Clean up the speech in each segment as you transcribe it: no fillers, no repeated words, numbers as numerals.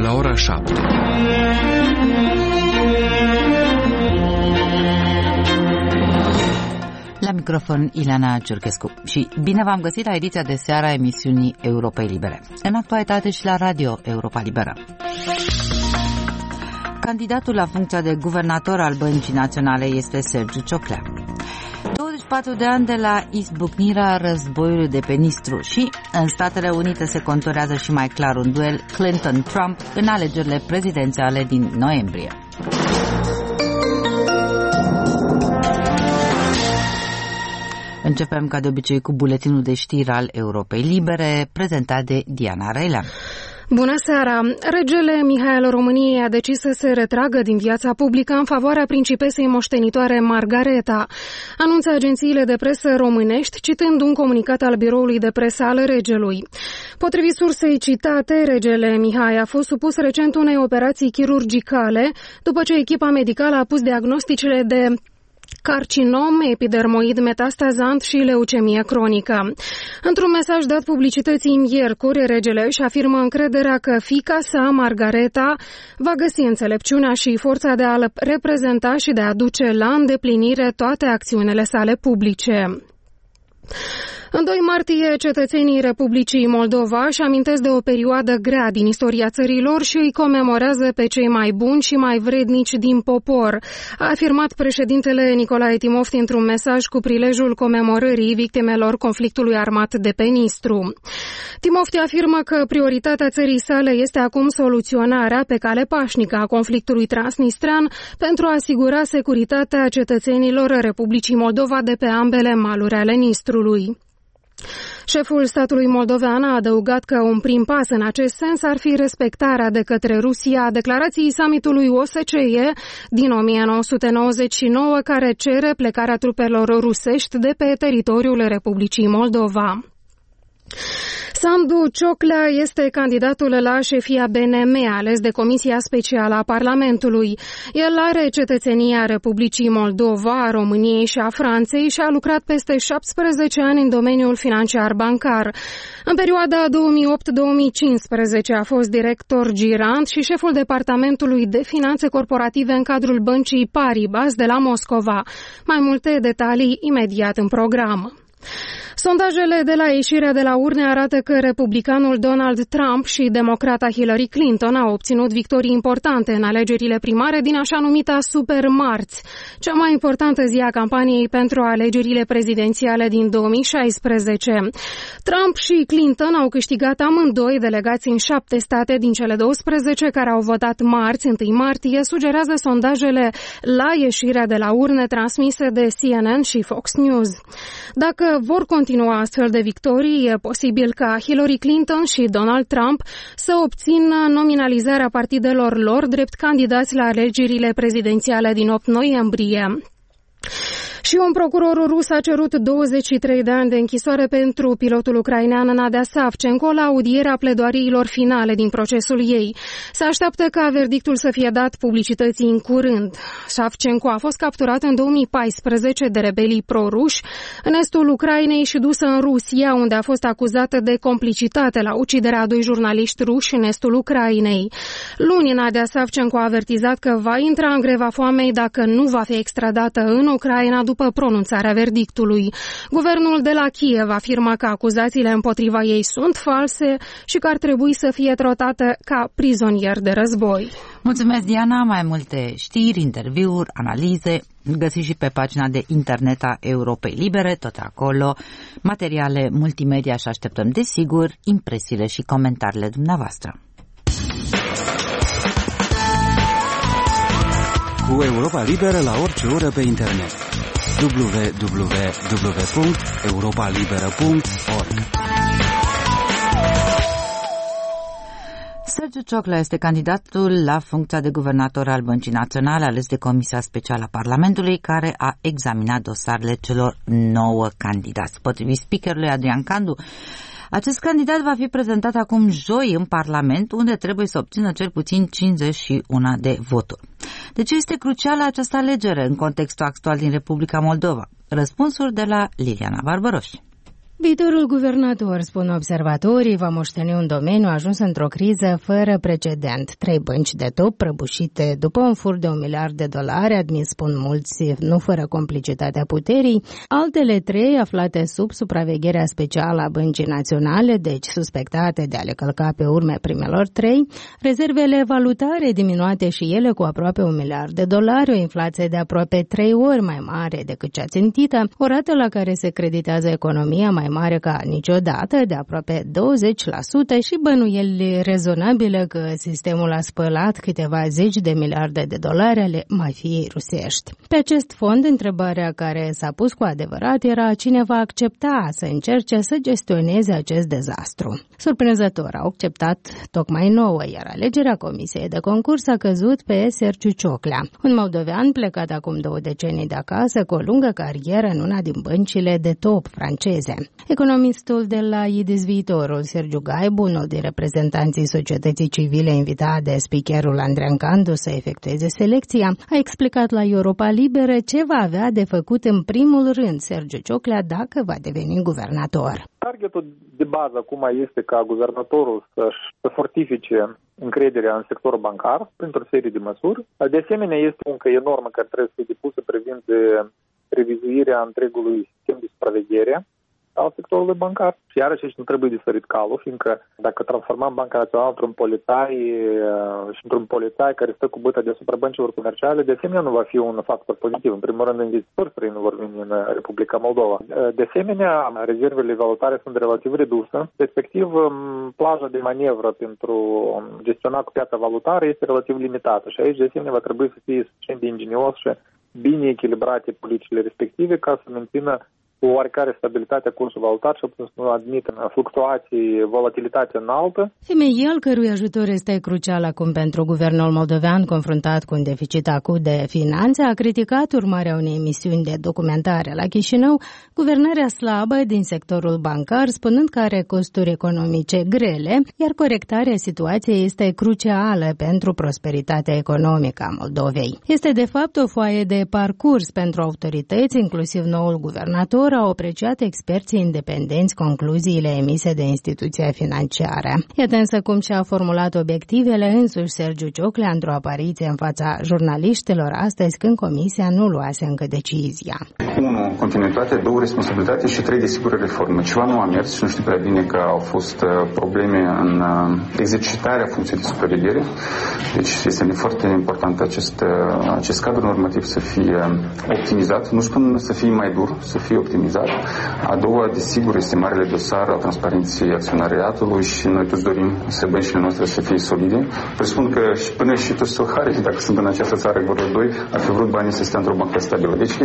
la ora 7. La microfon Ileana Ciurchescu și bine v-am găsit la ediția de seară a emisiunii Europei Libere. În actualitate și la Radio Europa Liberă. Candidatul la funcția de guvernator al Băncii Naționale este Sergiu Cioclea. 24 de ani de la izbucnirea războiului de pe Nistru și în Statele Unite se conturează și mai clar un duel Clinton-Trump în alegerile prezidențiale din noiembrie. Începem ca de obicei cu buletinul de știri al Europei Libere, prezentat de Diana Răilean. Bună seara! Regele Mihai al României a decis să se retragă din viața publică în favoarea principesei moștenitoare Margareta, anunță agențiile de presă românești, citând un comunicat al biroului de presă al regelui. Potrivit sursei citate, regele Mihai a fost supus recent unei operații chirurgicale, după ce echipa medicală a pus diagnosticele de carcinom, epidermoid metastazant și leucemie cronică. Într-un mesaj dat publicității miercuri, regele își afirmă încrederea că fiica sa, Margareta, va găsi înțelepciunea și forța de a-l reprezenta și de a duce la îndeplinire toate acțiunile sale publice. În 2 martie, cetățenii Republicii Moldova își amintesc de o perioadă grea din istoria țărilor și îi comemorează pe cei mai buni și mai vrednici din popor, a afirmat președintele Nicolae Timofti într-un mesaj cu prilejul comemorării victimelor conflictului armat de pe Nistru. Timofti afirmă că prioritatea țării sale este acum soluționarea pe cale pașnică a conflictului transnistrean pentru a asigura securitatea cetățenilor Republicii Moldova de pe ambele maluri ale Nistrului. Șeful statului moldovean a adăugat că un prim pas în acest sens ar fi respectarea de către Rusia a declarației summitului OSCE din 1999, care cere plecarea trupelor rusești de pe teritoriul Republicii Moldova. Sandu Cioclea este candidatul la șefia BNM, ales de Comisia Specială a Parlamentului. El are cetățenia Republicii Moldova, a României și a Franței și a lucrat peste 17 ani în domeniul financiar bancar. În perioada 2008-2015 a fost director girant și șeful departamentului de finanțe corporative în cadrul băncii Paribas de la Moscova. Mai multe detalii imediat în program. Sondajele de la ieșirea de la urne arată că republicanul Donald Trump și democrata Hillary Clinton au obținut victorii importante în alegerile primare din așa numita supermarți, cea mai importantă zi a campaniei pentru alegerile prezidențiale din 2016. Trump și Clinton au câștigat amândoi, delegați în 7 state din cele 12 care au votat marți, 1 martie, sugerează sondajele la ieșirea de la urne transmise de CNN și Fox News. Dacă vor continua astfel de victorii, e posibil ca Hillary Clinton și Donald Trump să obțină nominalizarea partidelor lor drept candidați la alegerile prezidențiale din 8 noiembrie. Și un procuror rus a cerut 23 de ani de închisoare pentru pilotul ucrainean Nadia Savchenko la audierea pledoariilor finale din procesul ei. Se așteaptă ca verdictul să fie dat publicității în curând. Savchenko a fost capturat în 2014 de rebelii pro-ruși în estul Ucrainei și dusă în Rusia, unde a fost acuzată de complicitate la uciderea a 2 jurnaliști ruși în estul Ucrainei. Luni, Nadia Savchenko a avertizat că va intra în greva foamei dacă nu va fi extradată în Ucraina după pronunțarea verdictului. Guvernul de la Kiev afirmă că acuzațiile împotriva ei sunt false și că ar trebui să fie tratată ca prizonier de război. Mulțumesc, Diana. Mai multe știri, interviuri, analize găsiți și pe pagina de internet a Europei Libere, tot acolo, materiale multimedia și așteptăm, desigur, impresiile și comentariile dumneavoastră. Cu Europa Liberă la orice oră pe internet. www.europalibera.org. Sergiu Cioclea este candidatul la funcția de guvernator al Băncii Naționale, ales de Comisia Specială a Parlamentului, care a examinat dosarele celor 9 candidați. Potrivit speakerului Adrian Candu, acest candidat va fi prezentat acum joi în Parlament, unde trebuie să obțină cel puțin 51 de voturi. De ce este crucială această alegere în contextul actual din Republica Moldova? Răspunsuri de la Liliana Barbăroș. Viitorul guvernator, spun observatorii, va moșteni un domeniu ajuns într-o criză fără precedent. 3 bănci de top prăbușite după un furt de $1 miliard, admis, spun mulți, nu fără complicitatea puterii. Altele 3 aflate sub supravegherea specială a Băncii Naționale, deci suspectate de a le călca pe urme primelor 3. Rezervele valutare diminuate și ele cu aproape $1 miliard, o inflație de aproape 3 ori mai mare decât cea țintită, o rată la care se creditează economia mai mare ca niciodată, de aproape 20% și bănuieli rezonabile că sistemul a spălat câteva zeci de miliarde de dolari ale mafiei rusești. Pe acest fond, întrebarea care s-a pus cu adevărat era cine va accepta să încerce să gestioneze acest dezastru. Surprinzător, au acceptat tocmai 9, iar alegerea comisiei de concurs a căzut pe Sergiu Cioclea, un moldovean plecat acum 2 decenii de acasă cu o lungă carieră în una din băncile de top franceze. Economistul de la IDIS Viitorul, Sergiu Gaibu, unul din reprezentanții societății civile invitat de speakerul Adrian Candu să efectueze selecția, a explicat la Europa Liberă ce va avea de făcut în primul rând Sergiu Cioclea dacă va deveni guvernator. Targetul de bază acum este ca guvernatorul să fortifice încrederea în sectorul bancar printr-o serie de măsuri. De asemenea, este o muncă enormă care trebuie să fie depusă privind de revizuirea întregului sistem de supraveghere al sectorului bancar. Și iarăși aici nu trebuie de sărit calul, fiindcă dacă transformăm Banca Națională într-un polițai care stă cu băta deasupra băncilor comerciale, de asemenea nu va fi un factor pozitiv. În primul rând, investitori străini vor veni în Republica Moldova. De asemenea, rezervele valutare sunt relativ reduse. Respectiv, plaja de manevră pentru gestiona cu piața valutară este relativ limitată. Și aici, de asemenea, va trebui să fie suficient de ingenios și bine echilibrate politicile respective ca să mențină cu oarecare stabilitatea cursului valutar și să nu admită fluctuații, volatilitate înaltă. FMI, al cărui ajutor este crucial acum pentru guvernul moldovean confruntat cu un deficit acut de finanțe, a criticat urmarea unei emisiuni de documentare la Chișinău, guvernarea slabă din sectorul bancar, spunând că are costuri economice grele, iar corectarea situației este crucială pentru prosperitatea economică a Moldovei. Este de fapt o foaie de parcurs pentru autorități, inclusiv noul guvernator, au apreciat experții independenți concluziile emise de instituția financiară. Iată însă cum și-a formulat obiectivele însuși Sergiu Cioclea într-o apariție în fața jurnaliștilor astăzi când comisia nu luase încă decizia. 1. Continuitate, 2. Responsabilitate și 3. Desigur reforme. Ceva nu a mers și nu știu prea bine că au fost probleme în exercitarea funcției de supraveghere. Deci este foarte important acest cadru normativ să fie optimizat. Nu spun să fie mai dur, să fie optimizat. A doua, desigur, este marele dosar al transparenței acționariatului și noi toți dorim să băncile noastre să fie solide. Presupun că până și toți soharii, dacă sunt în această țară, vor doi, ar fi vrut banii să stea într-o bancă stabilă. Deci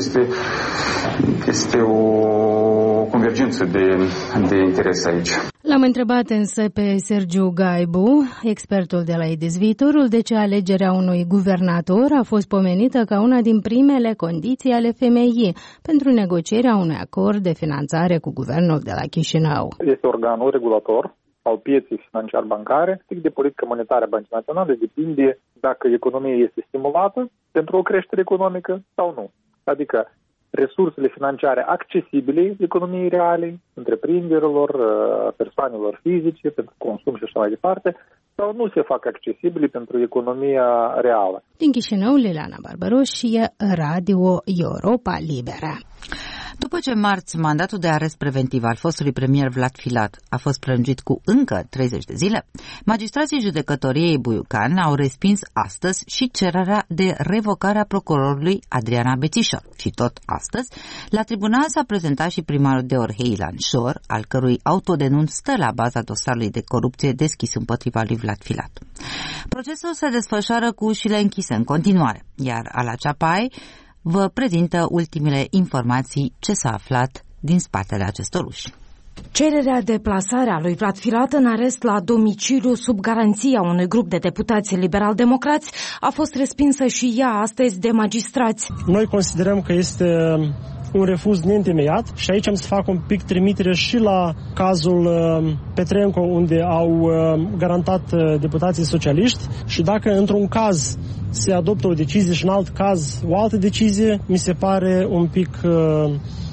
este o convergență de interes aici. L-am întrebat însă pe Sergiu Gaibu, expertul de la IDIS Viitorul, de ce alegerea unui guvernator a fost pomenită ca una din primele condiții ale FMI pentru negocierea unui acord de finanțare cu guvernul de la Chișinău. Este organul regulator al pieței financiar-bancare, strict de politică monetară a Băncii Naționale, depinde dacă economia este stimulată pentru o creștere economică sau nu. Adică resursele financiare accesibile economiei reale, întreprinderilor, persoanelor fizice, pentru consum și așa mai departe, sau nu se fac accesibile pentru economia reală. Din Chișinău, Liliana Barbaroșie, Radio Europa Liberă. După ce marți mandatul de arest preventiv al fostului premier Vlad Filat a fost prelungit cu încă 30 de zile, magistrații judecătoriei Buiucan au respins astăzi și cererea de revocare a procurorului Adriana Bețișor. Și tot astăzi, la tribunal s-a prezentat și primarul de Orhei Ilan Șor, al cărui autodenunț stă la baza dosarului de corupție deschis împotriva lui Vlad Filat. Procesul se desfășoară cu ușile închise în continuare, iar Ala Ceapai vă prezintă ultimele informații ce s-a aflat din spatele acestor uși. Cererea de plasare a lui Vlad Filat în arest la domiciliu sub garanția unui grup de deputați liberal-democrați a fost respinsă și ea astăzi de magistrați. Noi considerăm că este un refuz neîntemeiat și aici am să fac un pic trimitere și la cazul Petrenco, unde au garantat deputații socialiști și dacă într-un caz se adoptă o decizie și în alt caz o altă decizie, mi se pare un pic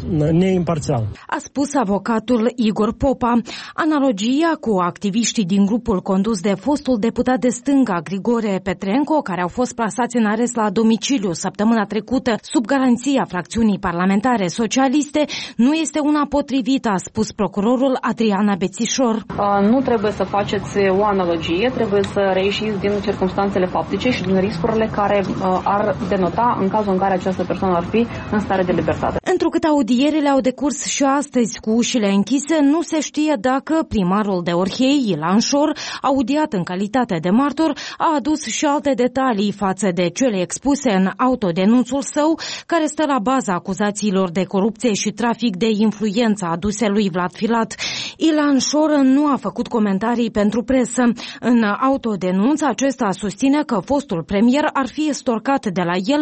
neimparțial. A spus avocatul Igor Popa. Analogia cu activiștii din grupul condus de fostul deputat de stânga Grigore Petrenco, care au fost plasați în arest la domiciliu săptămâna trecută sub garanția fracțiunii parlamentare socialiste, nu este una potrivită, a spus procurorul Adriana Bețișor. Nu trebuie să faceți o analogie, trebuie să reieșiți din circumstanțele faptice și din riscurile care ar denota în cazul în care această persoană ar fi în stare de libertate. Întrucât audierile au decurs și astăzi cu ușile închise, nu se știe dacă primarul de Orhei, Ilan Șor, audiat în calitate de martor, a adus și alte detalii față de cele expuse în autodenunțul său, care stă la baza acuzațiilor de corupție și trafic de influență aduse lui Vlad Filat. Ilan Șor nu a făcut comentarii pentru presă. În autodenunț, acesta susține că fostul premier ar fi estorcat de la el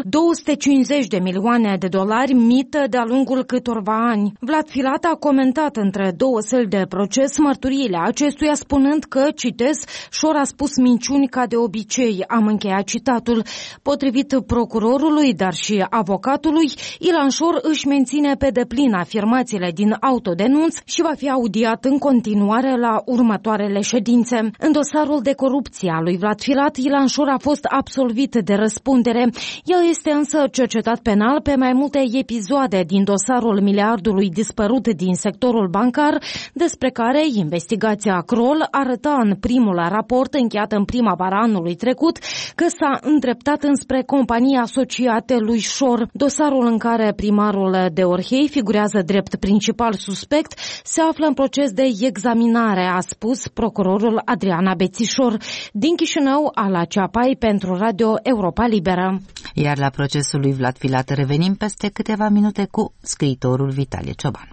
250 de milioane de dolari mită de-a lungul câtorva ani. Vlad Filat a comentat între două săli de proces mărturiile acestuia, spunând că, citez, Șor a spus minciuni ca de obicei, am încheiat citatul. Potrivit procurorului, dar și avocatului, Ilan Șor își menține pe deplin afirmațiile din autodenunț și va fi audiat în continuare la următoarele ședințe. În dosarul de corupție a lui Vlad Filat, Ilan Șor a fost absolvit de răspundere. El este însă cercetat penal pe mai multe episoade din dosarul miliardului dispărut din sectorul bancar, despre care investigația Kroll arăta în primul raport încheiat în primăvara anului trecut că s-a îndreptat înspre companii asociate lui Șor. Dosarul în care primarul de Orhei figurează drept principal suspect se află în proces de examinare, a spus procurorul Adriana Bețișor. Din Chișinău, Ala Ceapai pentru Radio Europa Liberă. Iar la procesul lui Vlad Filat revenim peste câteva minute cu scriitorul Vitalie Cioban.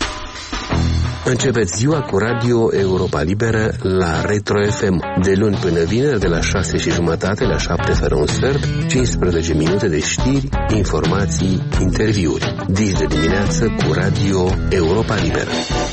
Începeți ziua cu Radio Europa Liberă la Retro FM, de luni până vineri, de la 6:30 la 7 fără un sfert, 15 minute de știri, informații, interviuri. Dis de dimineață cu Radio Europa Liberă.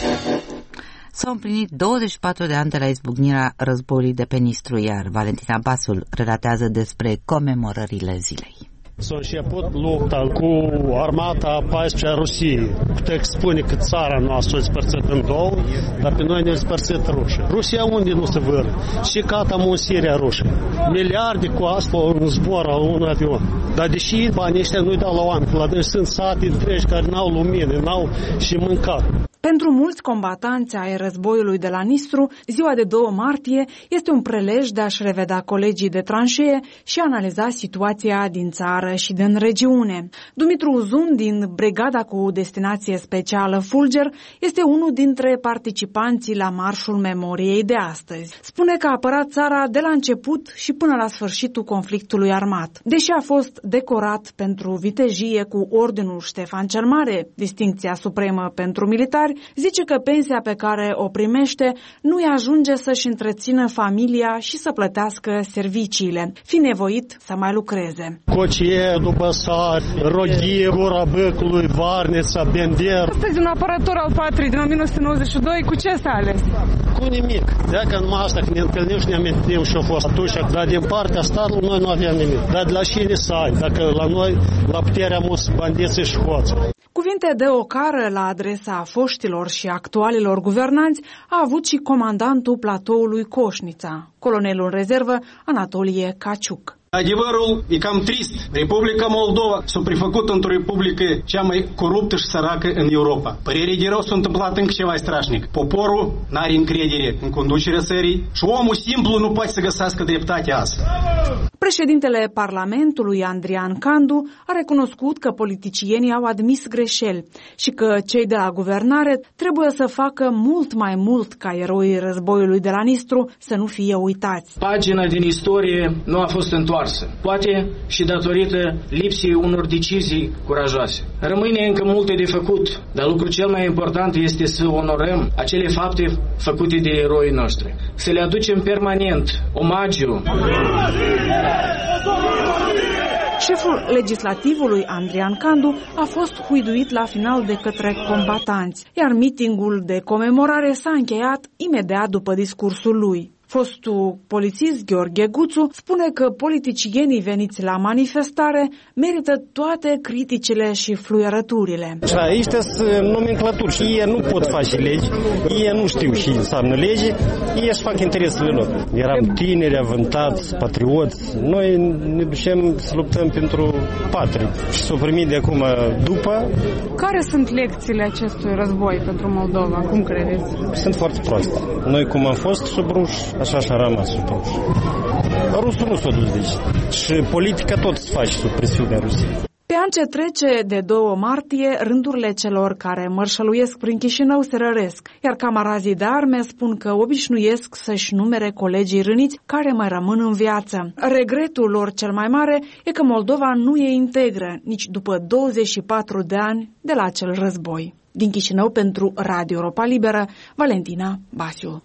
S-au împlinit 24 de ani de la izbucnirea războiului de pe Nistru, iar Valentina Basul relatează despre comemorările zilei. S-a început lupta cu armata 14 a Rusiei. Puteți spune că țara noastră a spărțit în două, dar pe noi ne-a spărțit Rusia. Rusia unde nu se vâră? Și catam în Siria Rusia. Miliarde cu asta în zbor a un avion. Dar deși banii ăștia nu-i dau la oameni, la deci sunt sate întregi care n-au lumină, n-au și mâncat. Pentru mulți combatanți ai războiului de la Nistru, ziua de 2 martie este un prelej de a-și revedea colegii de tranșee și analiza situația din țară și din regiune. Dumitru Uzun, din brigada cu destinație specială Fulger, este unul dintre participanții la Marșul Memoriei de astăzi. Spune că a apărat țara de la început și până la sfârșitul conflictului armat. Deși a fost decorat pentru vitejie cu Ordinul Ștefan cel Mare, distincția supremă pentru militari, zice că pensia pe care o primește nu-i ajunge să-și întrețină familia și să plătească serviciile, fi nevoit să mai lucreze. Cocie, Dubăsari, Roghie, Gura Băcului, Varnița, Bender. Astăzi un apărător al patriei din 1992, cu ce s-a ales? Cu nimic. Dacă numai asta, când ne întâlnim și ne amintim și-a fost atunci, dar din partea statului noi nu aveam nimic. Dar de la cine să ai? Dacă la noi, la puterea mus bandiții și hoți. Cuvinte de ocară la adresa foștilor și actualilor guvernanți a avut și comandantul platoului Coșnița, colonelul în rezervă Anatolie Caciuc. Adevărul e cam trist. Republica Moldova s-a prefăcut într-o republică cea mai coruptă și săracă în Europa. Părerii de rău s-a întâmplat încă ceva strașnic. Poporul n-are încredere în conducerea țării și omul simplu nu poate să găsească dreptatea asta. Președintele Parlamentului, Andrian Candu, a recunoscut că politicienii au admis greșeli și că cei de la guvernare trebuie să facă mult mai mult ca eroii războiului de la Nistru să nu fie uitați. Pagina din istorie nu a fost întoarsă. Poate și datorită lipsii unor decizii curajoase. Rămâne încă multe de făcut, dar lucrul cel mai important este să onorăm acele fapte făcute de eroii noștri. Să le aducem permanent omagiu. Șeful legislativului, Andrian Candu, a fost huiduit la final de către combatanți, iar mitingul de comemorare s-a încheiat imediat după discursul lui. Fostul polițist Gheorghe Guțu spune că politicienii veniți la manifestare merită toate criticile și fluierăturile. Aici sunt nomenclaturi și ei nu pot face legi, ei nu știu și înseamnă lege, ei își fac interesele lor. Eram tineri, avântați, patrioți, noi ne ducem să luptăm pentru patrie și s-o primit de acum după. Care sunt lecțiile acestui război pentru Moldova? Cum credeți? Sunt foarte proaste. Noi cum am fost sub ruși, așa și-a rămas sub ruși. Rusul nu s-a dus de aici. Și politica tot se face sub presiunea Rusiei. Pe an ce trece de 2 martie, rândurile celor care mărșăluiesc prin Chișinău se răresc, iar camarazii de arme spun că obișnuiesc să-și numere colegii răniți care mai rămân în viață. Regretul lor cel mai mare e că Moldova nu e integră nici după 24 de ani de la acel război. Din Chișinău pentru Radio Europa Liberă, Valentina Basiu.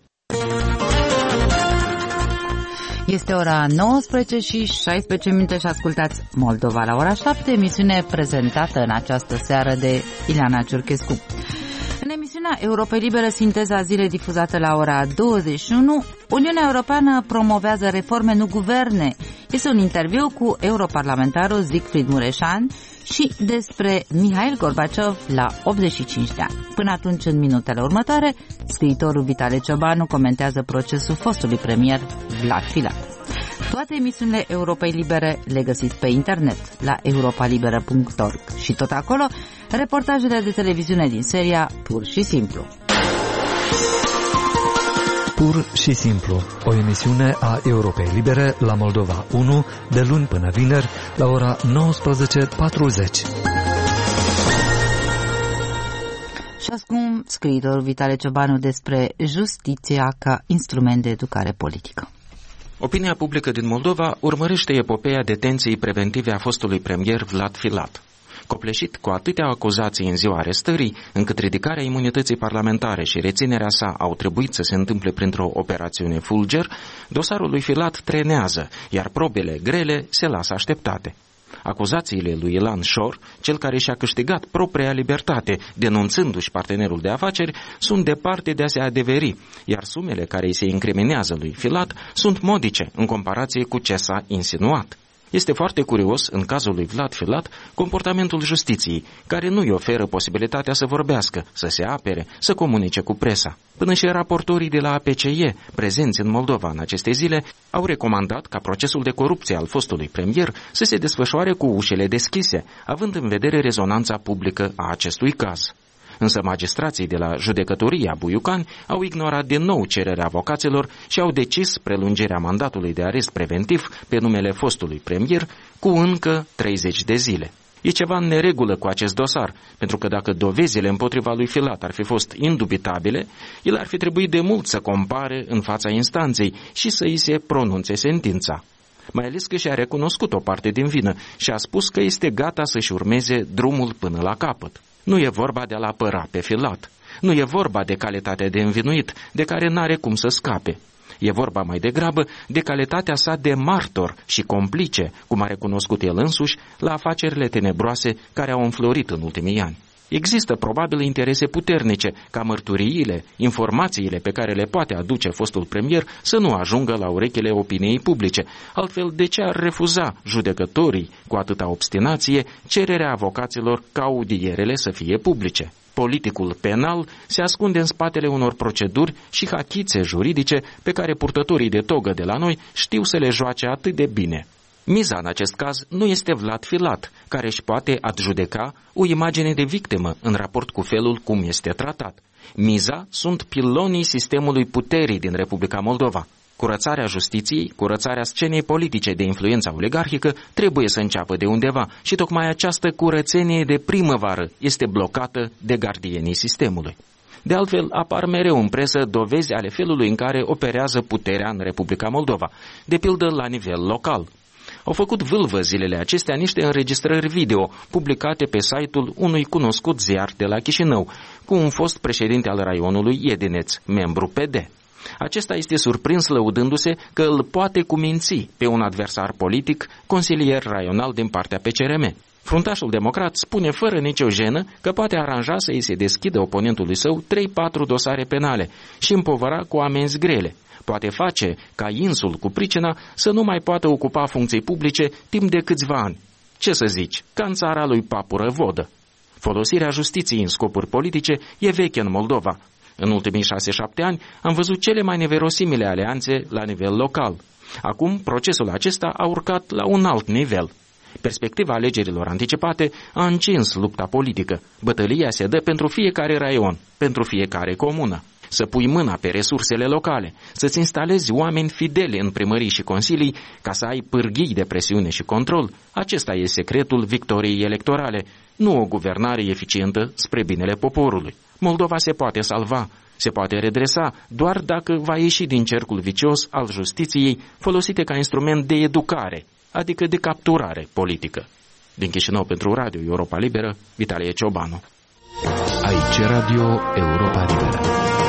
Este ora 19 și 16 minute și ascultați Moldova la ora 7, emisiune prezentată în această seară de Ileana Ciurchescu. În emisiunea Europa Liberă, sinteza zilei difuzată la ora 21, Uniunea Europeană promovează reforme, nu guverne. Este un interviu cu europarlamentarul Siegfried Mureșan și despre Mihail Gorbaciov la 85 de ani. Până atunci, în minutele următoare, scriitorul Vitale Ciobanu comentează procesul fostului premier Vlad Filat. Toate emisiunile Europei Libere le găsiți pe internet la europalibera.org și tot acolo reportajele de televiziune din seria Pur și Simplu. Pur și Simplu, o emisiune a Europei Libere la Moldova 1, de luni până vineri, la ora 19:40. Și acum scriitorul Vitale Ciobanu despre justiția ca instrument de educare politică. Opinia publică din Moldova urmărește epopeea detenției preventive a fostului premier Vlad Filat. Copleșit cu atâtea acuzații în ziua arestării, încât ridicarea imunității parlamentare și reținerea sa au trebuit să se întâmple printr-o operațiune fulger, dosarul lui Filat trenează, iar probele grele se lasă așteptate. Acuzațiile lui Ilan Șor, cel care și-a câștigat propria libertate, denunțându-și partenerul de afaceri, sunt departe de a se adeveri, iar sumele care îi se incriminează lui Filat sunt modice în comparație cu ce s-a insinuat. Este foarte curios, în cazul lui Vlad Filat, comportamentul justiției, care nu îi oferă posibilitatea să vorbească, să se apere, să comunice cu presa. Până și raportorii de la APCE, prezenți în Moldova în aceste zile, au recomandat ca procesul de corupție al fostului premier să se desfășoare cu ușile deschise, având în vedere rezonanța publică a acestui caz. Însă magistrații de la judecătoria Buiucani au ignorat din nou cererea avocaților și au decis prelungirea mandatului de arest preventiv pe numele fostului premier cu încă 30 de zile. E ceva în neregulă cu acest dosar, pentru că dacă dovezile împotriva lui Filat ar fi fost indubitabile, el ar fi trebuit de mult să compare în fața instanței și să îi se pronunțe sentința. Mai ales că și-a recunoscut o parte din vină și a spus că este gata să-și urmeze drumul până la capăt. Nu e vorba de a-l apăra pe Filat. Nu e vorba de calitatea de învinuit, de care n-are cum să scape. E vorba mai degrabă de calitatea sa de martor și complice, cum a recunoscut el însuși, la afacerile tenebroase care au înflorit în ultimii ani. Există probabil interese puternice ca mărturiile, informațiile pe care le poate aduce fostul premier să nu ajungă la urechile opiniei publice. Altfel, de ce ar refuza judecătorii cu atâta obstinație cererea avocaților ca audierele să fie publice? Politicul penal se ascunde în spatele unor proceduri și hachițe juridice pe care purtătorii de togă de la noi știu să le joace atât de bine. Miza în acest caz nu este Vlad Filat, care își poate adjudeca o imagine de victimă în raport cu felul cum este tratat. Miza sunt pilonii sistemului puterii din Republica Moldova. Curățarea justiției, curățarea scenei politice de influență oligarhică trebuie să înceapă de undeva și tocmai această curățenie de primăvară este blocată de gardienii sistemului. De altfel, apar mereu în presă dovezi ale felului în care operează puterea în Republica Moldova, de pildă la nivel local. Au făcut vâlvă zilele acestea niște înregistrări video publicate pe site-ul unui cunoscut ziar de la Chișinău, cu un fost președinte al raionului Iedineț, membru PD. Acesta este surprins lăudându-se că îl poate cuminți pe un adversar politic, consilier raional din partea PCRM. Fruntașul democrat spune fără nicio jenă că poate aranja să îi se deschidă oponentului său 3-4 dosare penale și împovăra cu amenzi grele. Poate face ca insul cu pricina să nu mai poată ocupa funcții publice timp de câțiva ani. Ce să zici, ca în țara lui Papură Vodă. Folosirea justiției în scopuri politice e veche în Moldova. În ultimii 6-7 ani am văzut cele mai neverosimile alianțe la nivel local. Acum procesul acesta a urcat la un alt nivel. Perspectiva alegerilor anticipate a încins lupta politică. Bătălia se dă pentru fiecare raion, pentru fiecare comună. Să pui mâna pe resursele locale, să-ți instalezi oameni fideli în primării și consilii ca să ai pârghii de presiune și control, acesta e secretul victoriei electorale, nu o guvernare eficientă spre binele poporului. Moldova se poate salva, se poate redresa doar dacă va ieși din cercul vicios al justiției folosite ca instrument de educare, adică de capturare politică. Din Chișinău pentru Radio Europa Liberă, Vitalie Ciobanu. Aici Radio Europa Liberă.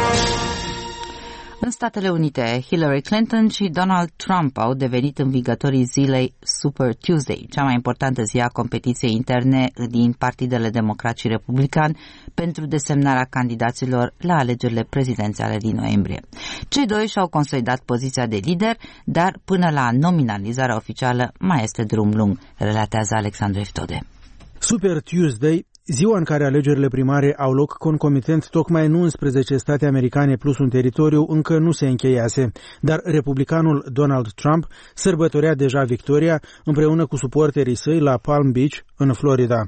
În Statele Unite, Hillary Clinton și Donald Trump au devenit învingătorii zilei Super Tuesday, cea mai importantă zi a competiției interne din partidele democrat și republican pentru desemnarea candidaților la alegerile prezidențiale din noiembrie. Cei doi și-au consolidat poziția de lider, dar până la nominalizarea oficială mai este drum lung, relatează Alexandru Eftode. Super Tuesday, ziua în care alegerile primare au loc concomitent tocmai în 11 state americane plus un teritoriu, încă nu se încheiase, dar republicanul Donald Trump sărbătorea deja victoria împreună cu suporterii săi la Palm Beach, în Florida.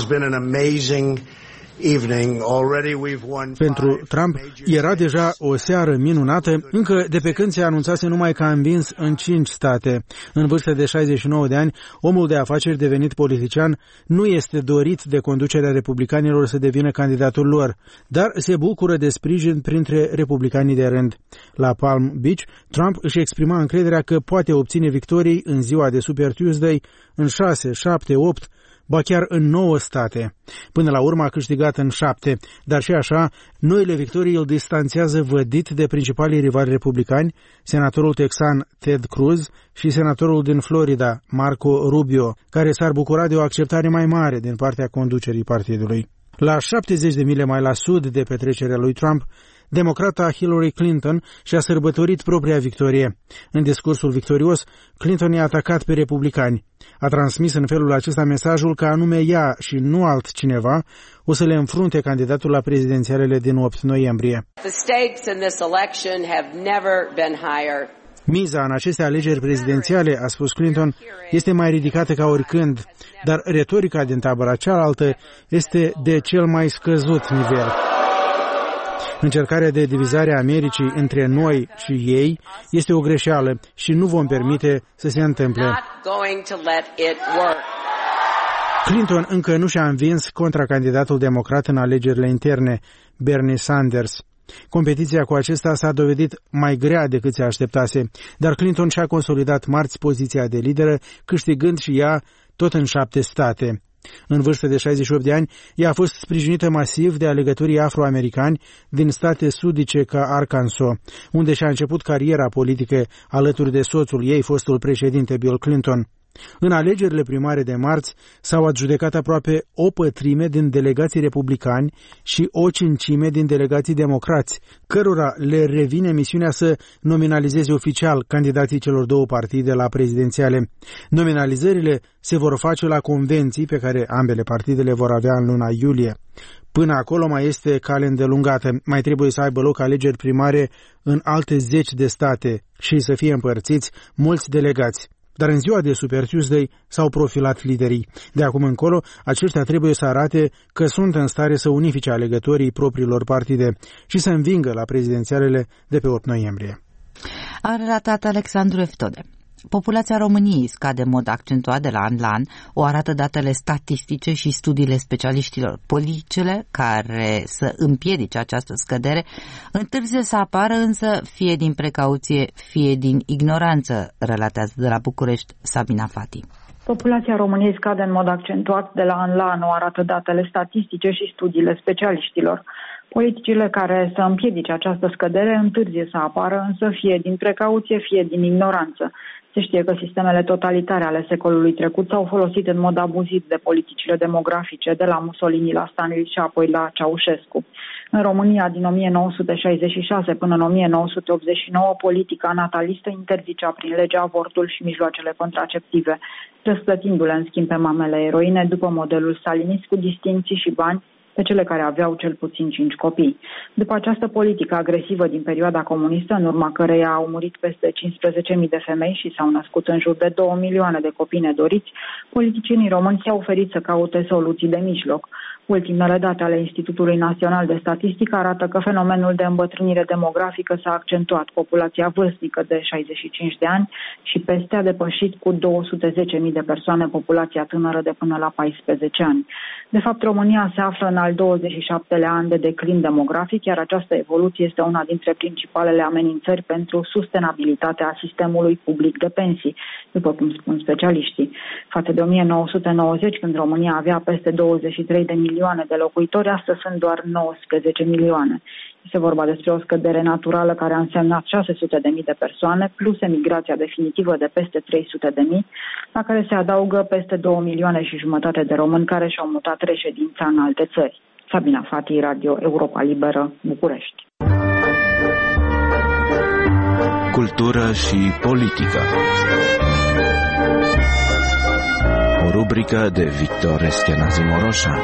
Pentru Trump era deja o seară minunată, încă de pe când se anunțase numai că a învins în 5 state. În vârstă de 69 de ani, omul de afaceri devenit politician nu este dorit de conducerea republicanilor să devină candidatul lor, dar se bucură de sprijin printre republicanii de rând. La Palm Beach, Trump își exprima încrederea că poate obține victorii în ziua de Super Tuesday în 6, 7, 8, ba chiar în 9 state. Până la urmă a câștigat în 7, dar și așa, noile victorii îl distanțează vădit de principalii rivali republicani, senatorul texan Ted Cruz și senatorul din Florida, Marco Rubio, care s-ar bucura de o acceptare mai mare din partea conducerii partidului. La 70 de mile mai la sud de petrecerea lui Trump, democrata Hillary Clinton și-a sărbătorit propria victorie. În discursul victorios, Clinton i-a atacat pe republicani. A transmis în felul acesta mesajul că anume ea și nu altcineva o să le înfrunte candidatul la prezidențialele din 8 noiembrie. Miza în aceste alegeri prezidențiale, a spus Clinton, este mai ridicată ca oricând, dar retorica din tabăra cealaltă este de cel mai scăzut nivel. Încercarea de divizare a Americii între noi și ei este o greșeală și nu vom permite să se întâmple. Clinton încă nu și-a învins contracandidatul democrat în alegerile interne, Bernie Sanders. Competiția cu acesta s-a dovedit mai grea decât se așteptase, dar Clinton și-a consolidat marți poziția de lideră, câștigând și ea tot în 7 state. În vârstă de 68 de ani, ea a fost sprijinită masiv de alegătorii afroamericani din state sudice ca Arkansas, unde și-a început cariera politică alături de soțul ei, fostul președinte Bill Clinton. În alegerile primare de marți s-au adjudecat aproape o pătrime din delegații republicani și o cincime din delegații democrați, cărora le revine misiunea să nominalizeze oficial candidații celor două partide la prezidențiale. Nominalizările se vor face la convenții pe care ambele partide le vor avea în luna iulie. Până acolo mai este cale îndelungată, mai trebuie să aibă loc alegeri primare în alte 10 de state și să fie împărțiți mulți delegați. Dar în ziua de Super Tuesday s-au profilat liderii. De acum încolo, aceștia trebuie să arate că sunt în stare să unifice alegătorii propriilor partide și să învingă la prezidențialele de pe 8 noiembrie. A relatat Alexandru Eftode. Populația României scade în mod accentuat de la an la an, o arată datele statistice și studiile specialiștilor. Politicile care să împiedice această scădere întârzie să apară, însă fie din precauție, fie din ignoranță, relatează de la București Sabina Fati. Populația României scade în mod accentuat de la an la an, o arată datele statistice și studiile specialiștilor. Politicile care să împiedice această scădere întârzie să apară, însă fie din precauție, fie din ignoranță. Se știe că sistemele totalitare ale secolului trecut s-au folosit în mod abuziv de politicile demografice, de la Mussolini la Stanley și apoi la Ceaușescu. În România, din 1966 până în 1989, politica natalistă interzicea prin lege avortul și mijloacele contraceptive, răsplătindu-le în schimb pe mamele eroine după modelul stalinist cu distinții și bani pe cele care aveau cel puțin 5 copii. După această politică agresivă din perioada comunistă, în urma căreia au murit peste 15.000 de femei și s-au născut în jur de 2 milioane de copii nedoriți, politicienii români s-au oferit să caute soluții de mijloc. Ultimele date ale Institutului Național de Statistică arată că fenomenul de îmbătrânire demografică s-a accentuat. Populația vârstnică de 65 de ani și peste a depășit cu 210.000 de persoane populația tânără de până la 14 ani. De fapt, România se află în al 27-lea an de declin demografic, iar această evoluție este una dintre principalele amenințări pentru sustenabilitatea sistemului public de pensii, după cum spun specialiștii. Față de 1990, când România avea peste 23 de milioane de locuitori, astăzi sunt doar 19 milioane. Este vorba despre o scădere naturală care a însemnat 600.000 de persoane, plus emigrația definitivă de peste 300.000, la care se adaugă peste 2 milioane și jumătate de români care și-au mutat reședința în alte țări. Sabina Fati, Radio Europa Liberă, București. Cultură și politică. O rubrică de Victor Eschenazi Moroșan.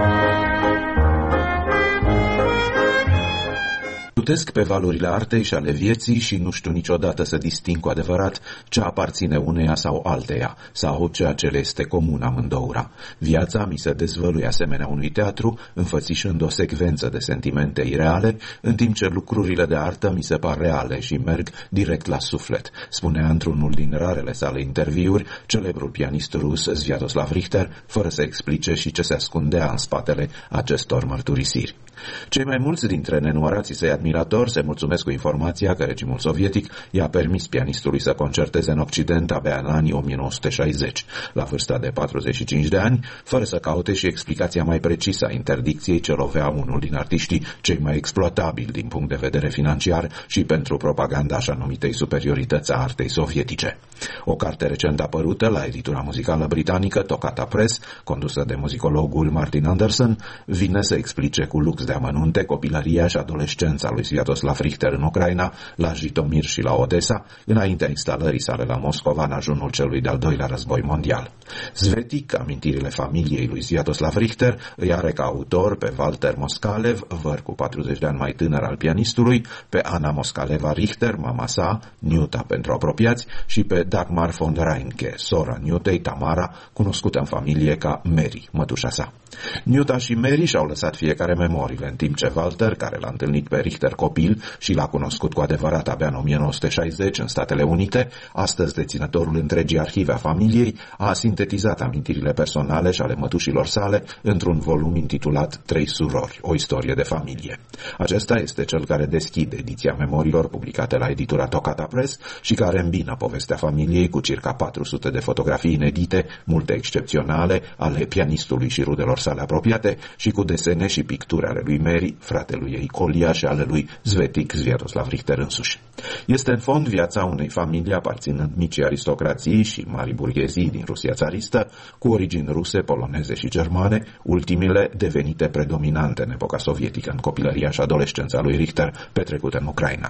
Plutesc pe valurile artei și ale vieții și nu știu niciodată să disting cu adevărat ce aparține uneia sau alteia, sau ceea ce le este comun amândouă. Viața mi se dezvăluie asemenea unui teatru, înfățișând o secvență de sentimente ireale, în timp ce lucrurile de artă mi se par reale și merg direct la suflet, spunea într-unul din rarele sale interviuri celebrul pianist rus Sviatoslav Richter, fără să explice și ce se ascundea în spatele acestor mărturisiri. Cei mai mulți dintre nenumărații săi admiratori se mulțumesc cu informația că regimul sovietic i-a permis pianistului să concerteze în Occident abia în anii 1960, la vârsta de 45 de ani, fără să caute și explicația mai precisă a interdicției ce lovea unul din artiștii cei mai exploatabili din punct de vedere financiar și pentru propaganda așa numitei superiorități a artei sovietice. O carte recent apărută la editura muzicală britanică Toccata Press, condusă de muzicologul Martin Anderson, vine să explice cu lux de amănunte copilăria și adolescența lui Sviatoslav Richter în Ucraina, la Jitomir și la Odessa, înaintea instalării sale la Moscova în ajunul celui de-al doilea război mondial. Zvetic, amintirile familiei lui Sviatoslav Richter, îi are ca autor pe Walter Moskalev, văr cu 40 de ani mai tânăr al pianistului, pe Anna Moskaleva Richter, mama sa, Niuta pentru apropiați, și pe Dagmar von Reinke, sora Niutei, Tamara, cunoscută în familie ca Mary, mătușa sa. Niuta și Mary și-au lăsat fiecare memoriile, în timp ce Walter, care l-a întâlnit pe Richter copil și l-a cunoscut cu adevărat abia în 1960 în Statele Unite, astăzi deținătorul întregii arhive a familiei, a sintetizat amintirile personale și ale mătușilor sale într-un volum intitulat 3 surori, o istorie de familie. Acesta este cel care deschide ediția memoriilor publicate la editura Toccata Press și care îmbină povestea familiei cu circa 400 de fotografii inedite, multe excepționale, ale pianistului și rudelor sale apropiate și cu desene și picturi ale lui Mary, fratelui ei Colia și ale lui Zvetic Sviatoslav Richter însuși. Este în fond viața unei familii aparținând micii aristocrații și mari burghezii din Rusia țaristă, cu origini ruse, poloneze și germane, ultimele devenite predominante în epoca sovietică în copilăria și adolescența lui Richter petrecută în Ucraina.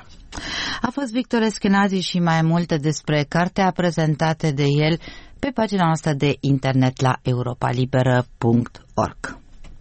A fost Victor Eschenazi și mai multe despre cartea prezentată de el pe pagina noastră de internet la europalibera.org.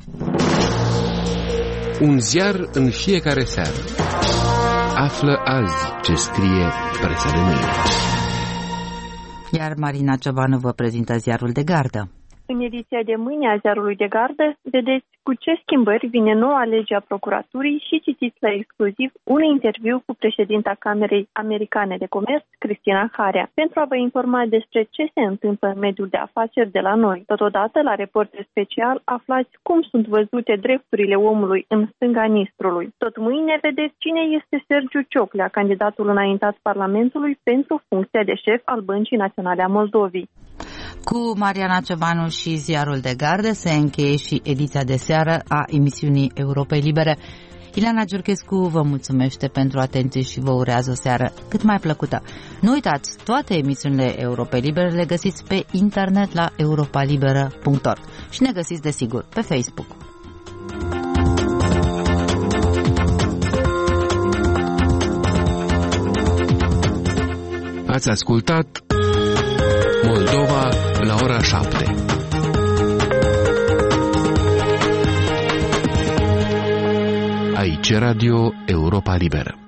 Un ziar în fiecare seară. Află azi ce scrie presa de mâine. Iar Marina Ciobanu vă prezintă ziarul de gardă. În ediția de mâine a ziarului de gardă, vedeți cu ce schimbări vine noua lege a procuraturii și citiți la exclusiv un interviu cu președinta Camerei Americane de Comerț, Cristina Harea, pentru a vă informa despre ce se întâmplă în mediul de afaceri de la noi. Totodată, la Reporter Special, aflați cum sunt văzute drepturile omului în stânga Nistrului. Tot mâine vedeți cine este Sergiu Cioplea, candidatul înaintat Parlamentului pentru funcția de șef al Băncii Naționale a Moldovei. Cu Mariana Ciobanu și ziarul de gardă se încheie și ediția de seară a emisiunii Europei Libere. Ileana Giurchescu vă mulțumește pentru atenție și vă urează o seară cât mai plăcută. Nu uitați, toate emisiunile Europa Liberă le găsiți pe internet la europalibera.org și ne găsiți desigur pe Facebook. Ați ascultat Moldova la ora 7. Aici Radio Europa Liberă.